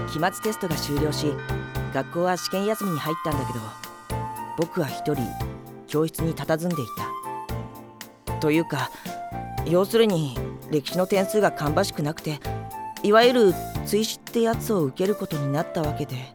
期末テストが終了し、学校は試験休みに入ったんだけど、僕は一人教室に佇んでいた。というか、要するに歴史の点数が芳しくなくて、いわゆる追試ってやつを受けることになったわけで。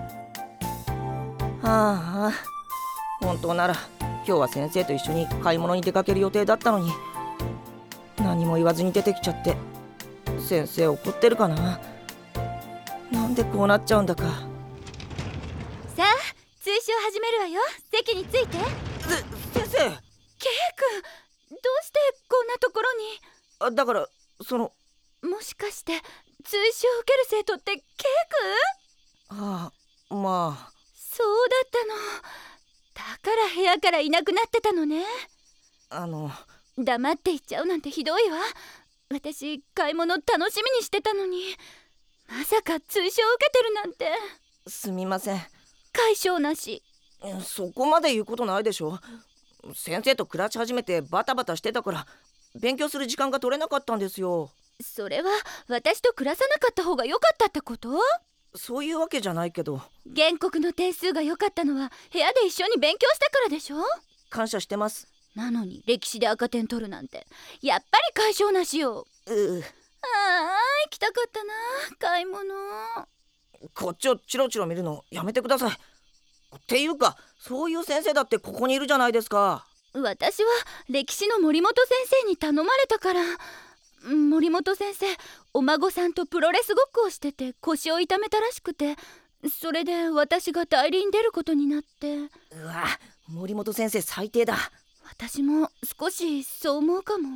ああ、本当なら今日は先生と一緒に買い物に出かける予定だったのに、何も言わずに出てきちゃって、先生怒ってるかな。なんでこうなっちゃうんだか。 さあ、追試を始めるわよ。席について。 先生。 K 君、どうしてこんなところに。 だからもしかして追試を受ける生徒って K 君？ ああ、まあ。 そうだったの。だから部屋からいなくなってたのね。黙って行っちゃうなんてひどいわ。私、買い物楽しみにしてたのに、まさか追試を受けてるなんて。 すみません。 解消なし。 そこまで言うことないでしょ。先生と暮らし始めてバタバタしてたから、勉強する時間が取れなかったんですよ。 それは私と暮らさなかった方が良かったってこと？ そういうわけじゃないけど。 原告の点数が良かったのは部屋で一緒に勉強したからでしょ。 感謝してます。なのに歴史で赤点取るなんて、やっぱり解消なしよ。ああ、行きたかったな、買い物。 こっちをチロチロ見るのやめてください。っていうか、そういう先生だってここにいるじゃないですか。 私は歴史の森本先生に頼まれたから。森本先生、お孫さんとプロレスごっこをしてて腰を痛めたらしくて、それで私が代理に出ることになって。 うわ、森本先生最低だ。 私も少しそう思うかも。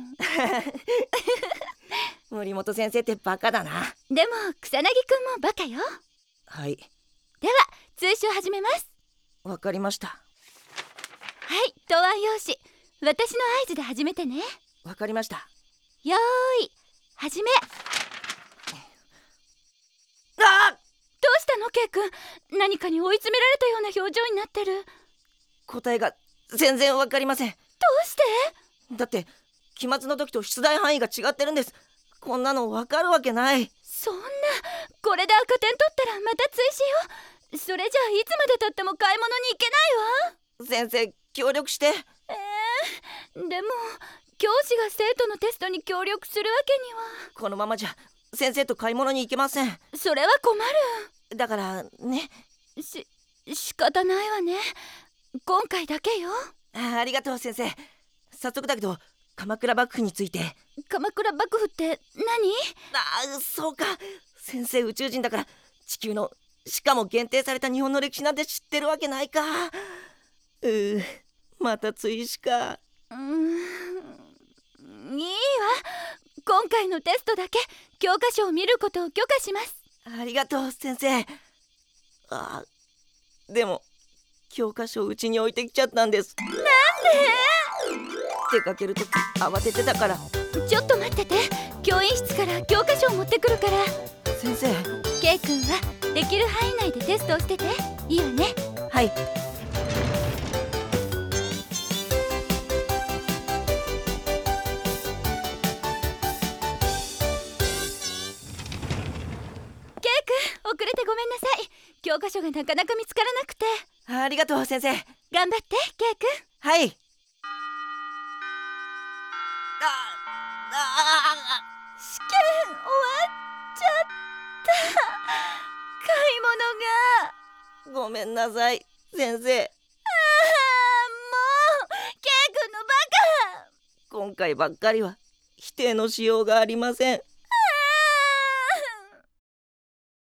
森本先生ってバカだな。 でも草薙くんもバカよ。 はい。 では追試を始めます。 わかりました。 はい、答案用紙、私の合図で始めてね。 わかりました。 よーい、始め。 あっ！ どうしたの K 君、何かに追い詰められたような表情になってる。 答えが全然わかりません。 どうして？ だって期末の時と出題範囲が違ってるんです。こんなのわかるわけない。 そんな、これで赤点取ったらまた追試よ。それじゃあいつまでたっても買い物に行けないわ。 先生、協力して。 でも教師が生徒のテストに協力するわけには。 このままじゃ先生と買い物に行けません。 それは困る。 だからね。 仕方ないわね。今回だけよ。 ありがとう先生。早速だけど、鎌倉幕府について。 鎌倉幕府って何？ そうか。先生宇宙人だから、地球のしかも限定された日本の歴史なんて知ってるわけないか。また追試か。 いいわ。今回のテストだけ教科書を見ることを許可します。 ありがとう先生。でも教科書をうちに置いてきちゃったんです。 なんで？ 出かけるとき慌ててたから。 ちょっと待ってて、教員室から教科書を持ってくるから。 先生。 K 君はできる範囲内でテストをしてていいわね。 はい。 遅れてごめんなさい。教科書がなかなか見つからなくて。 ありがとう先生。 頑張って K 君。 はい。試験終わっちゃった。買い物が。 ごめんなさい先生。 もう K 君のバカ。 今回ばっかりは否定のしようがありません。